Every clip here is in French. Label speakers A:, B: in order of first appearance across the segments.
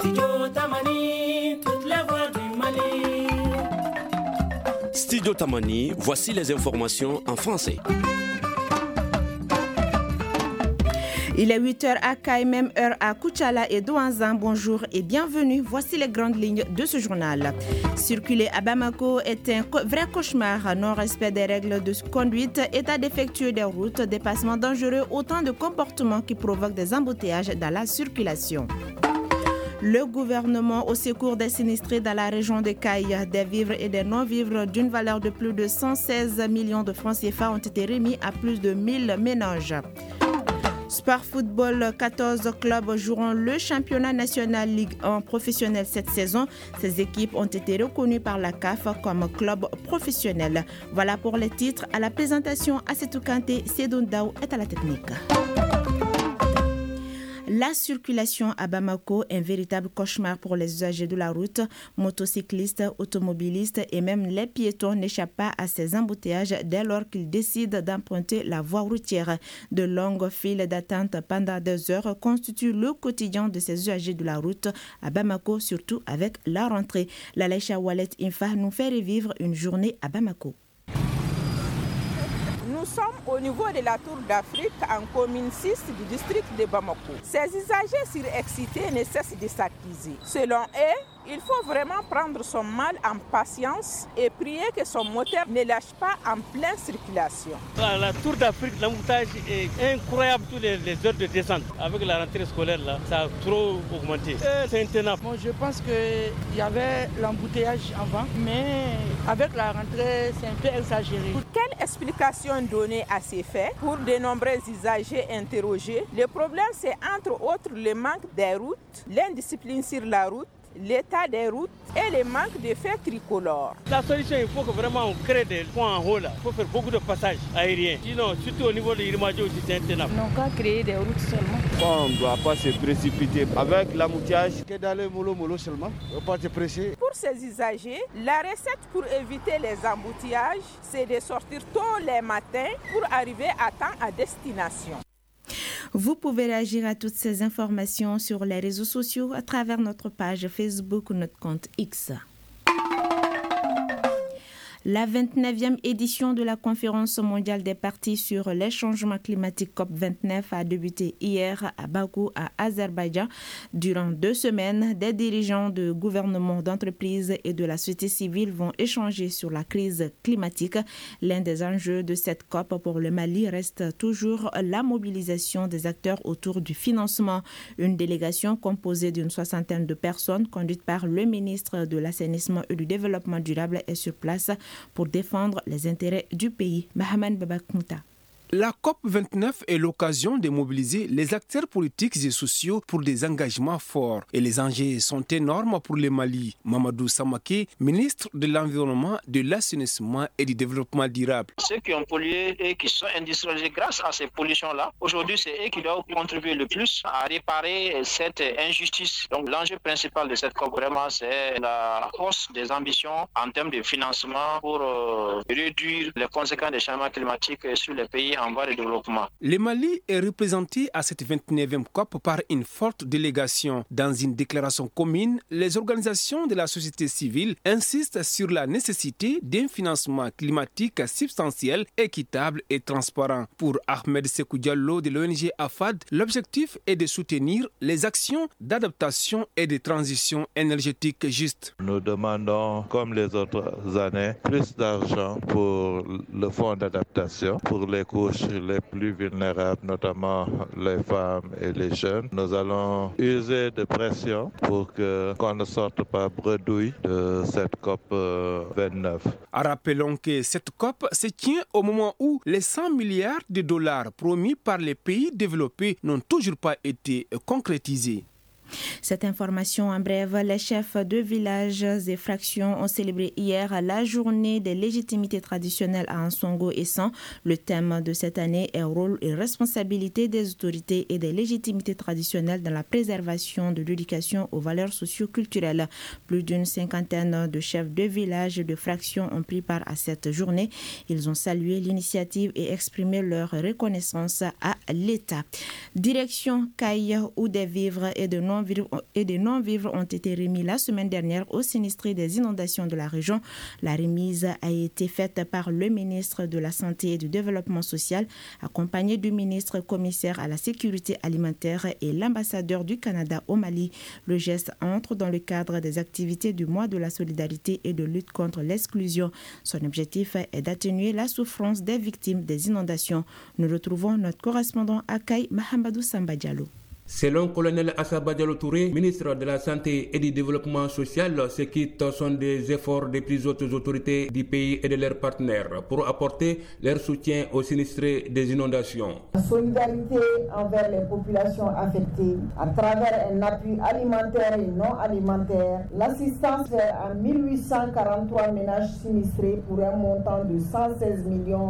A: Studio Tamani, voici les informations en français.
B: Il est 8h à Kaï, même heure à Koutchala et Douanzan. Bonjour et bienvenue. Voici les grandes lignes de ce journal. Circuler à Bamako est un vrai cauchemar. Non-respect des règles de conduite, état défectueux des routes, dépassements dangereux, autant de comportements qui provoquent des embouteillages dans la circulation. Le gouvernement au secours des sinistrés dans la région de Kaï, des vivres et des non-vivres d'une valeur de plus de 116 millions de francs CFA ont été remis à plus de 1000 ménages. Sport football, 14 clubs joueront le championnat national Ligue 1 professionnel cette saison. Ces équipes ont été reconnues par la CAF comme clubs professionnels. Voilà pour les titres. À la présentation, Assetou Kanté, Sedoun Daou est à la technique. La circulation à Bamako, un véritable cauchemar pour les usagers de la route. Motocyclistes, automobilistes et même les piétons n'échappent pas à ces embouteillages dès lors qu'ils décident d'emprunter la voie routière. De longues files d'attente pendant des heures constituent le quotidien de ces usagers de la route à Bamako, surtout avec la rentrée. La Laïcha Wallet Infa nous fait revivre une journée à Bamako.
C: Nous sommes au niveau de la Tour d'Afrique en commune 6 du district de Bamako. Ces usagers surexcités ne cessent de s'accuser. Selon eux, il faut vraiment prendre son mal en patience et prier que son moteur ne lâche pas en pleine circulation.
D: À la Tour d'Afrique, l'embouteillage est incroyable toutes les heures de descente. Avec la rentrée scolaire, là, ça a trop augmenté. C'est intenable.
E: Bon, je pense qu'il y avait l'embouteillage avant, mais avec la rentrée, c'est un peu exagéré.
C: Quelle explication donner à ces faits? Pour de nombreux usagers interrogés, le problème c'est entre autres le manque des routes, l'indiscipline sur la route, l'état des routes et le manque de feux tricolores.
D: La solution, il faut que vraiment on crée des points en haut là. Il faut faire beaucoup de passages aériens. Sinon, surtout au niveau de l'Irmadjo aussi, c'est intenable.
E: On n'a qu'à créer des routes seulement.
F: On ne doit pas se précipiter avec l'embouteillage. Que d'aller mollo seulement. On ne doit pas se presser.
C: Pour ces usagers, la recette pour éviter les embouteillages, c'est de sortir tôt les matins pour arriver à temps à destination.
B: Vous pouvez réagir à toutes ces informations sur les réseaux sociaux à travers notre page Facebook ou notre compte X. La 29e édition de la conférence mondiale des partis sur les changements climatiques COP29 a débuté hier à Bakou, à Azerbaïdjan. Durant 2 semaines, des dirigeants de gouvernements, d'entreprises et de la société civile vont échanger sur la crise climatique. L'un des enjeux de cette COP pour le Mali reste toujours la mobilisation des acteurs autour du financement. Une délégation composée d'une 60aine de personnes, conduite par le ministre de l'Assainissement et du Développement durable, est sur place pour défendre les intérêts du pays. Mohamed Babakounta.
G: La COP29 est l'occasion de mobiliser les acteurs politiques et sociaux pour des engagements forts. Et les enjeux sont énormes pour le Mali. Mamadou Samake, ministre de l'Environnement, de l'Assainissement et du Développement durable.
H: Ceux qui ont pollué et qui sont industrialisés grâce à ces pollutions-là, aujourd'hui, c'est eux qui doivent contribuer le plus à réparer cette injustice. Donc l'enjeu principal de cette COP, vraiment, c'est la hausse des ambitions en termes de financement pour réduire les conséquences des changements climatiques sur les pays en voie de développement.
G: Le Mali est représenté à cette 29e COP par une forte délégation. Dans une déclaration commune, les organisations de la société civile insistent sur la nécessité d'un financement climatique substantiel, équitable et transparent. Pour Ahmed Sekou Diallo de l'ONG AFAD, l'objectif est de soutenir les actions d'adaptation et de transition énergétique juste.
I: Nous demandons, comme les autres années, plus d'argent pour le fonds d'adaptation, pour les couches les plus vulnérables, notamment les femmes et les jeunes. Nous allons user de pression pour qu'on ne sorte pas bredouille de cette COP 29.
G: Rappelons que cette COP se tient au moment où les 100 milliards de dollars promis par les pays développés n'ont toujours pas été concrétisés.
B: Cette information en bref, les chefs de villages et fractions ont célébré hier la journée des légitimités traditionnelles à Ansongo et San. Le thème de cette année est rôle et responsabilité des autorités et des légitimités traditionnelles dans la préservation de l'éducation aux valeurs socio-culturelles. Plus d'une 50aine de chefs de villages et de fractions ont pris part à cette journée. Ils ont salué l'initiative et exprimé leur reconnaissance à l'État. Direction Kaï, où des vivres et de non non-vivres ont été remis la semaine dernière aux sinistrés des inondations de la région. La remise a été faite par le ministre de la Santé et du Développement social, accompagné du ministre commissaire à la sécurité alimentaire et l'ambassadeur du Canada au Mali. Le geste entre dans le cadre des activités du mois de la solidarité et de lutte contre l'exclusion. Son objectif est d'atténuer la souffrance des victimes des inondations. Nous retrouvons notre correspondant à Kaï, Mahamadou Samba Diallo.
J: Selon colonel Assaba Diallo Touré, ministre de la Santé et du Développement social, ces kits sont des efforts des plus hautes autorités du pays et de leurs partenaires pour apporter leur soutien aux sinistrés des inondations.
K: La solidarité envers les populations affectées à travers un appui alimentaire et non alimentaire, l'assistance fait à 1843 ménages sinistrés pour un montant de 116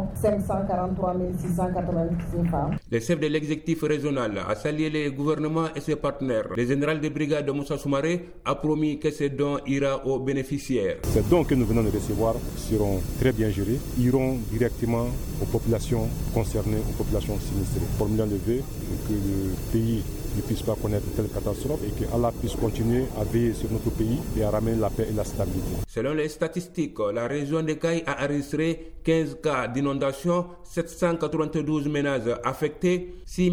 K: 543 686 femmes.
J: Le chef de l'exécutif régional a salué les gouvernements et ses partenaires. Le général de brigade de Moussa Soumaré a promis que ces dons iront aux bénéficiaires.
L: Ces dons que nous venons de recevoir seront très bien gérés, iront directement aux populations concernées, aux populations sinistrées. Formule le vœu que le pays ne puisse pas connaître de telles catastrophes et qu'Allah puisse continuer à veiller sur notre pays et à ramener la paix et la stabilité.
J: Selon les statistiques, la région de Kaï a enregistré 15 cas d'inondation, 792 ménages affectés,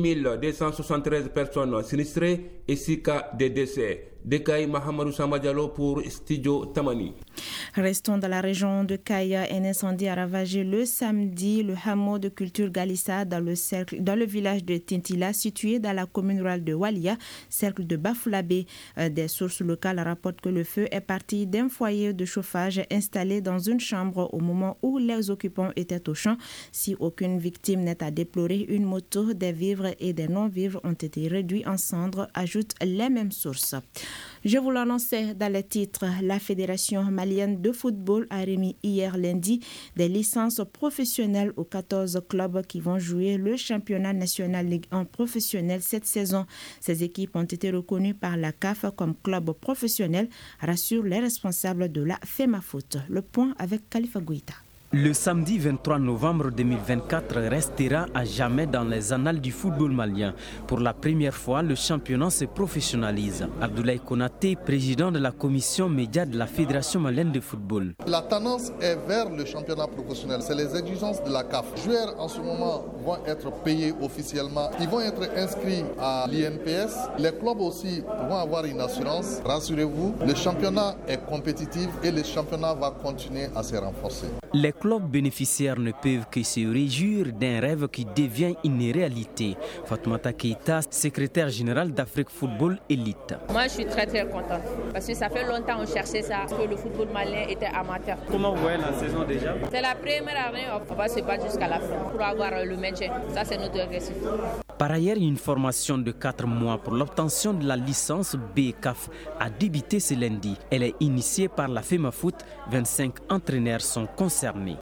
J: 6273 personnes sinistrées et 6 cas de décès. De Kaï, Mahamadou Samba Diallo pour Studio Tamani.
B: Restons dans la région de Kaï. Un incendie a ravagé le samedi le hameau de culture Galissa dans le village de Tintila, situé dans la commune rurale de Walia, cercle de Bafoulabé. Des sources locales rapportent que le feu est parti d'un foyer de chauffage installé dans une chambre au moment où les occupants étaient au champ. Si aucune victime n'est à déplorer, une moto, des vivres et des non-vivres ont été réduits en cendres, ajoutent les mêmes sources. Je vous l'annonçais dans les titres, la Fédération malienne de football a remis hier lundi des licences professionnelles aux 14 clubs qui vont jouer le championnat national Ligue 1 professionnel cette saison. Ces équipes ont été reconnues par la CAF comme clubs professionnels, rassurent les responsables de la FEMAFOOT. Le point avec Khalifa Gouita.
M: Le samedi 23 novembre 2024 restera à jamais dans les annales du football malien. Pour la première fois, le championnat se professionnalise. Abdoulaye Konaté, président de la commission média de la Fédération malienne de football.
N: La tendance est vers le championnat professionnel. C'est les exigences de la CAF. Les joueurs en ce moment vont être payés officiellement. Ils vont être inscrits à l'INPS. Les clubs aussi vont avoir une assurance. Rassurez-vous, le championnat est compétitif et le championnat va continuer à se renforcer.
M: Les clubs bénéficiaires ne peuvent que se réjouir d'un rêve qui devient une réalité. Fatoumata Keita, secrétaire générale d'Afrique Football Elite.
O: Moi, je suis très contente parce que ça fait longtemps qu'on cherchait ça, que le football malien était amateur.
M: Comment vous voyez la saison déjà?
O: C'est la première année, on va se battre jusqu'à la fin pour avoir le maintien. Ça, c'est notre objectif.
M: Par ailleurs, une formation de 4 mois pour l'obtention de la licence BCAF a débuté ce lundi. Elle est initiée par la FEMAFOOT. 25 entraîneurs sont concernés.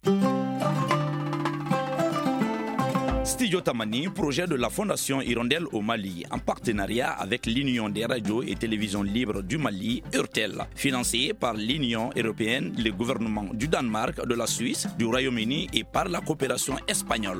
A: Studio Tamani, projet de la Fondation Hirondelle au Mali, en partenariat avec l'Union des radios et télévisions libres du Mali, URTEL, financé par l'Union européenne, le gouvernement du Danemark, de la Suisse, du Royaume-Uni et par la coopération espagnole.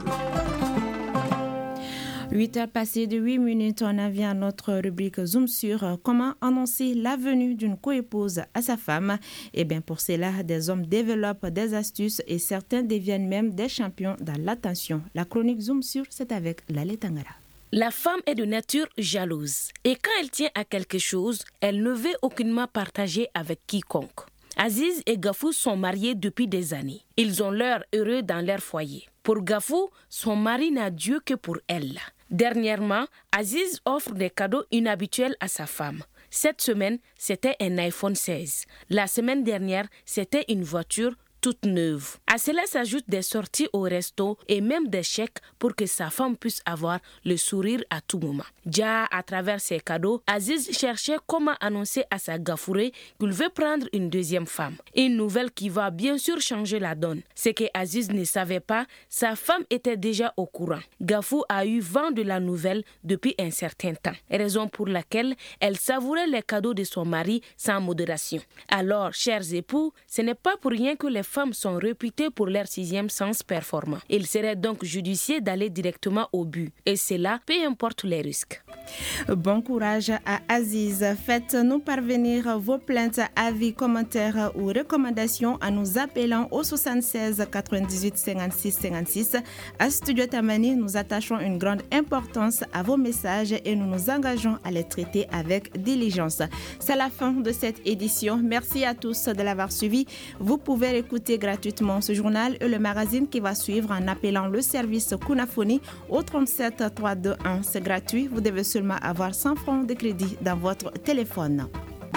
B: 8h passées de 8 minutes, on en vient à notre rubrique Zoom sur comment annoncer la venue d'une coépouse à sa femme. Et bien pour cela, des hommes développent des astuces et certains deviennent même des champions dans l'attention. La chronique Zoom sur, c'est avec Lalé Tangara.
P: La femme est de nature jalouse et quand elle tient à quelque chose, elle ne veut aucunement partager avec quiconque. Aziz et Gafou sont mariés depuis des années. Ils ont l'air heureux dans leur foyer. Pour Gafou, son mari n'a Dieu que pour elle. Dernièrement, Aziz offre des cadeaux inhabituels à sa femme. Cette semaine, c'était un iPhone 16. La semaine dernière, c'était une voiture toute neuve. À cela s'ajoutent des sorties au resto et même des chèques pour que sa femme puisse avoir le sourire à tout moment. Déjà, à travers ses cadeaux, Aziz cherchait comment annoncer à sa Gafouré qu'il veut prendre une deuxième femme. Une nouvelle qui va bien sûr changer la donne. Ce que Aziz ne savait pas, sa femme était déjà au courant. Gafou a eu vent de la nouvelle depuis un certain temps, raison pour laquelle elle savourait les cadeaux de son mari sans modération. Alors, chers époux, ce n'est pas pour rien que les femmes sont réputées pour leur sixième sens performant. Il serait donc judicieux d'aller directement au but, et cela peu importe les risques.
B: Bon courage à Aziz. Faites-nous parvenir vos plaintes, avis, commentaires ou recommandations en nous appelant au 76 98 56 56. À Studio Tamani, nous attachons une grande importance à vos messages et nous nous engageons à les traiter avec diligence. C'est la fin de cette édition. Merci à tous de l'avoir suivi. Vous pouvez écouter gratuitement ce journal et le magazine qui va suivre en appelant le service Kunafoni au 37 321. C'est gratuit. Vous devez seulement avoir 100 francs de crédit dans votre téléphone.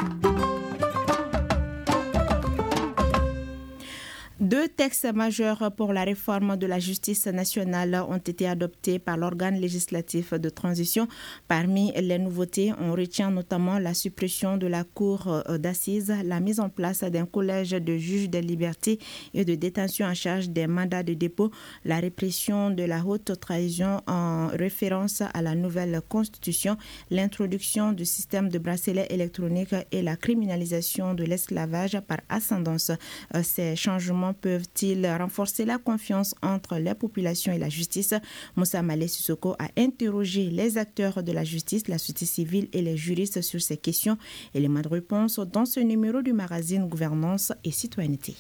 B: Deux textes majeurs pour la réforme de la justice nationale ont été adoptés par l'organe législatif de transition. Parmi les nouveautés, on retient notamment la suppression de la cour d'assises, la mise en place d'un collège de juges des libertés et de détention en charge des mandats de dépôt, la répression de la haute trahison en référence à la nouvelle constitution, l'introduction du système de bracelet électronique et la criminalisation de l'esclavage par ascendance. Ces changements peuvent-ils renforcer la confiance entre les populations et la justice? Moussa Malé Sissoko a interrogé les acteurs de la justice, la société civile et les juristes sur ces questions. Éléments de réponse dans ce numéro du magazine Gouvernance et Citoyenneté.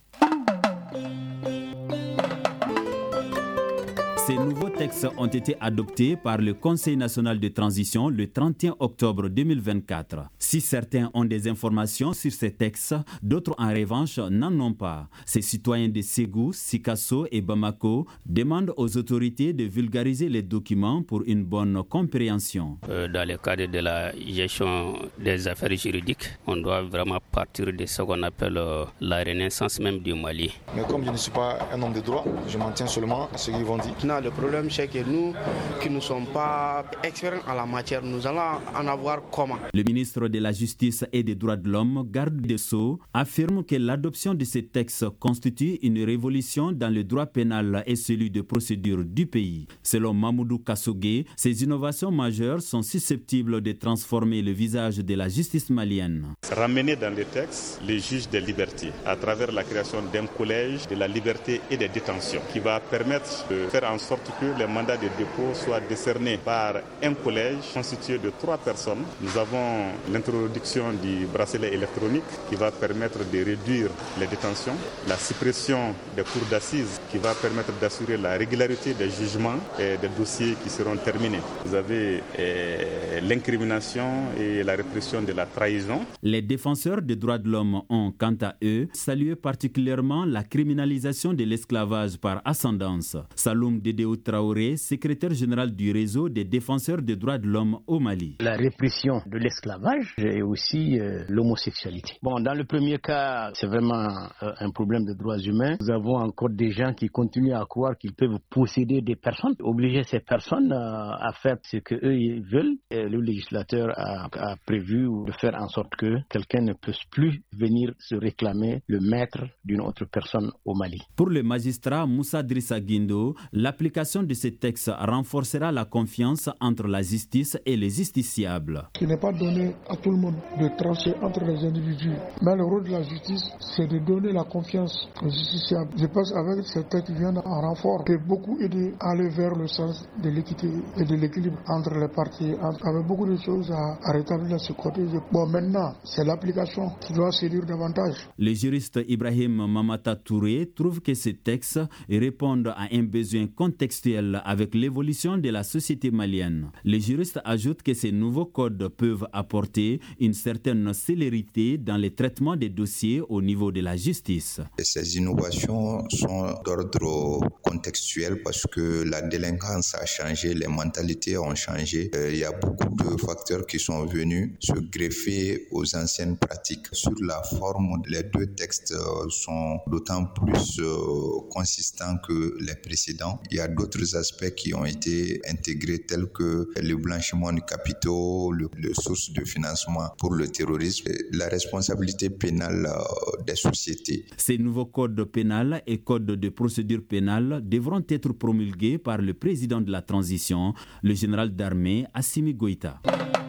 Q: Ces nouveaux textes ont été adoptés par le Conseil national de transition le 31 octobre 2024. Si certains ont des informations sur ces textes, d'autres en revanche n'en ont pas. Ces citoyens de Ségou, Sikasso et Bamako demandent aux autorités de vulgariser les documents pour une bonne compréhension.
R: Dans le cadre de la gestion des affaires juridiques, on doit vraiment partir de ce qu'on appelle la renaissance même du Mali.
S: Mais comme je ne suis pas un homme de droit, je m'en tiens seulement à ce qu'ils vont dire. Le problème, c'est que nous, qui ne sommes pas experts en la matière, nous allons en avoir comment?
Q: Le ministre de la Justice et des Droits de l'Homme, garde des Sceaux, affirme que l'adoption de ces textes constitue une révolution dans le droit pénal et celui de procédure du pays. Selon Mamoudou Kassogué, ces innovations majeures sont susceptibles de transformer le visage de la justice malienne.
T: Ramener dans les textes les juges des libertés à travers la création d'un collège de la liberté et des détentions qui va permettre de faire en sorte que les mandats de dépôt soient décernés par un collège constitué de 3 personnes. Nous avons l'introduction du bracelet électronique qui va permettre de réduire les détentions, la suppression des cours d'assises qui va permettre d'assurer la régularité des jugements et des dossiers qui seront terminés. Vous avez l'incrimination et la répression de la trahison.
Q: Les défenseurs des droits de l'homme ont, quant à eux, salué particulièrement la criminalisation de l'esclavage par ascendance. Saloum Dédéou Traoré, secrétaire général du réseau des défenseurs des droits de l'homme au Mali.
U: La répression de l'esclavage et aussi l'homosexualité. Bon, dans le premier cas, c'est vraiment un problème de droits humains. Nous avons encore des gens qui continuent à croire qu'ils peuvent posséder des personnes, obliger ces personnes à faire ce qu'eux ils veulent. Et le législateur a prévu de faire en sorte que quelqu'un ne puisse plus venir se réclamer le maître d'une autre personne au Mali.
Q: Pour le magistrat Moussa Drissa Guindo, l'application de ces textes renforcera la confiance entre la justice et les justiciables.
V: Ce n'est pas donné à tout le monde de trancher entre les individus, mais le rôle de la justice, c'est de donner la confiance aux justiciables. Je pense qu'avec ces textes qui viennent en renfort, peut beaucoup aider à aller vers le sens de l'équité et de l'équilibre entre les parties, avec beaucoup de choses à rétablir de ce côté. Bon, maintenant, c'est l'application qui doit séduire davantage.
Q: Le juriste Ibrahim Mamata Touré trouve que ces textes répondent à un besoin contextuel avec l'évolution de la société malienne. Les juristes ajoutent que ces nouveaux codes peuvent apporter une certaine célérité dans le traitement des dossiers au niveau de la justice.
W: Ces innovations sont d'ordre contextuel parce que la délinquance a changé, les mentalités ont changé. Il y a beaucoup de facteurs qui sont venus se greffer aux anciennes pratiques. Sur la forme, les deux textes sont d'autant plus consistants que les précédents. Il y a d'autres aspects qui ont été intégrés tels que le blanchiment de capitaux, les sources de financement pour le terrorisme, et la responsabilité pénale des sociétés.
Q: Ces nouveaux codes pénals et codes de procédure pénale devront être promulgués par le président de la transition, le général d'armée Assimi Goïta.